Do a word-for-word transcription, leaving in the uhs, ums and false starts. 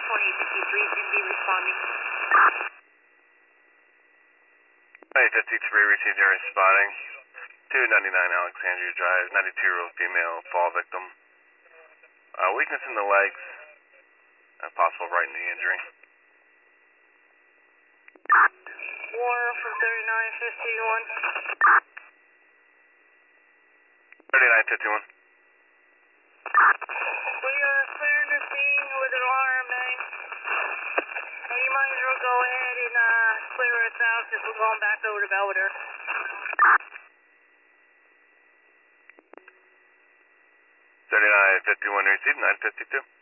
twenty-eight fifty-three is going to be responding. twenty-eight fifty-three received your spotting. two ninety-nine Alexandria Drive, ninety-two-year-old female, fall victim. Uh, weakness in the legs, uh, possible right knee injury. War from thirty-nine fifty-one. thirty-nine fifty-one. We are clearing the scene with an alarm, man. And you might as well go ahead and uh, clear us out because we're going back over to Belvedere. thirty-nine fifty-one received, nine fifty-two.